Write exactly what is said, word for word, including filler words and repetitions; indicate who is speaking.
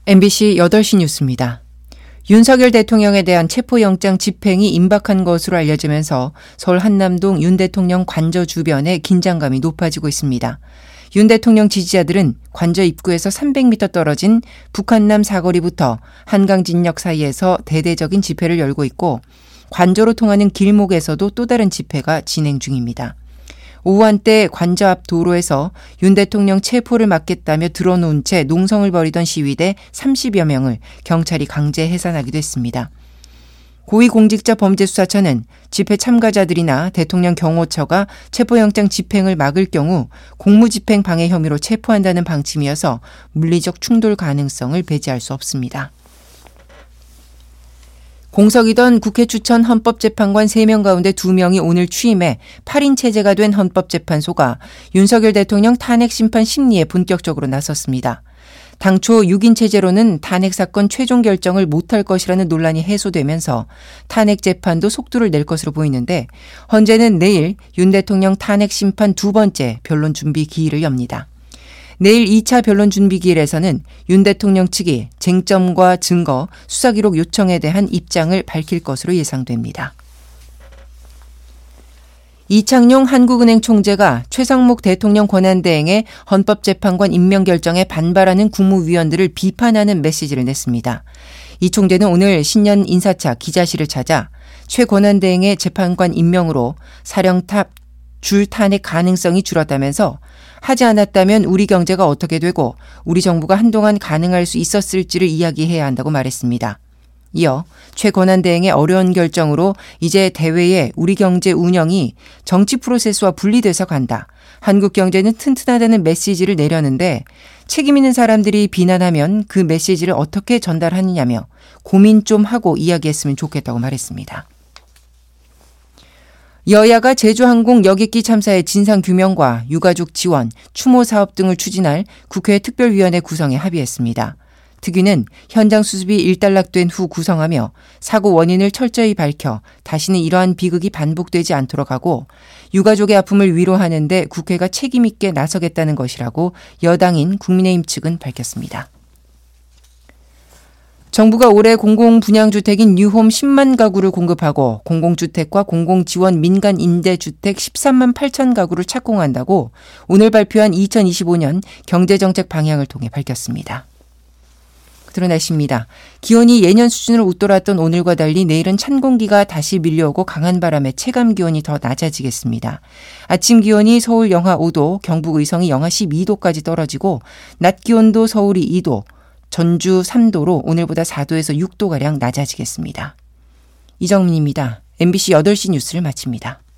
Speaker 1: 엠비씨 여덟 시 뉴스입니다. 윤석열 대통령에 대한 체포영장 집행이 임박한 것으로 알려지면서 서울 한남동 윤 대통령 관저 주변에 긴장감이 높아지고 있습니다. 윤 대통령 지지자들은 관저 입구에서 삼백 미터 떨어진 북한남 사거리부터 한강진역 사이에서 대대적인 집회를 열고 있고 관저로 통하는 길목에서도 또 다른 집회가 진행 중입니다. 오후 한때 관저 앞 도로에서 윤 대통령 체포를 막겠다며 들어놓은 채 농성을 벌이던 시위대 삼십여 명을 경찰이 강제 해산하기도 했습니다. 고위공직자범죄수사처는 집회 참가자들이나 대통령 경호처가 체포영장 집행을 막을 경우 공무집행 방해 혐의로 체포한다는 방침이어서 물리적 충돌 가능성을 배제할 수 없습니다. 공석이던 국회 추천 헌법재판관 세 명 가운데 두 명이 오늘 취임해 팔 인 체제가 된 헌법재판소가 윤석열 대통령 탄핵 심판 심리에 본격적으로 나섰습니다. 당초 육 인 체제로는 탄핵 사건 최종 결정을 못할 것이라는 논란이 해소되면서 탄핵 재판도 속도를 낼 것으로 보이는데 헌재는 내일 윤 대통령 탄핵 심판 두 번째 변론 준비 기일을 엽니다. 내일 이 차 변론 준비 기일에서는 윤 대통령 측이 쟁점과 증거, 수사 기록 요청에 대한 입장을 밝힐 것으로 예상됩니다. 이창용 한국은행 총재가 최상목 대통령 권한대행의 헌법재판관 임명 결정에 반발하는 국무위원들을 비판하는 메시지를 냈습니다. 이 총재는 오늘 신년 인사차 기자실을 찾아 최 권한대행의 재판관 임명으로 사령탑 줄 탄핵 가능성이 줄었다면서 하지 않았다면 우리 경제가 어떻게 되고 우리 정부가 한동안 가능할 수 있었을지를 이야기해야 한다고 말했습니다. 이어 최 권한대행의 어려운 결정으로 이제 대외의 우리 경제 운영이 정치 프로세스와 분리돼서 간다. 한국 경제는 튼튼하다는 메시지를 내려는데 책임 있는 사람들이 비난하면 그 메시지를 어떻게 전달하느냐며 고민 좀 하고 이야기했으면 좋겠다고 말했습니다. 여야가 제주항공 여객기 참사의 진상규명과 유가족 지원, 추모 사업 등을 추진할 국회 특별위원회 구성에 합의했습니다. 특위는 현장 수습이 일단락된 후 구성하며 사고 원인을 철저히 밝혀 다시는 이러한 비극이 반복되지 않도록 하고 유가족의 아픔을 위로하는 데 국회가 책임 있게 나서겠다는 것이라고 여당인 국민의힘 측은 밝혔습니다. 정부가 올해 공공분양주택인 뉴홈 십만 가구를 공급하고 공공주택과 공공지원 민간 임대주택 십삼만 팔천 가구를 착공한다고 오늘 발표한 이천이십오 년 경제정책 방향을 통해 밝혔습니다. 그대로 날씨입니다. 기온이 예년 수준으로 웃돌았던 오늘과 달리 내일은 찬 공기가 다시 밀려오고 강한 바람에 체감 기온이 더 낮아지겠습니다. 아침 기온이 서울 영하 오 도, 경북 의성이 영하 십이 도까지 떨어지고 낮 기온도 서울이 이 도, 전주 삼 도로 오늘보다 사 도에서 육 도가량 낮아지겠습니다. 이정민입니다. 엠비씨 여덟 시 뉴스를 마칩니다.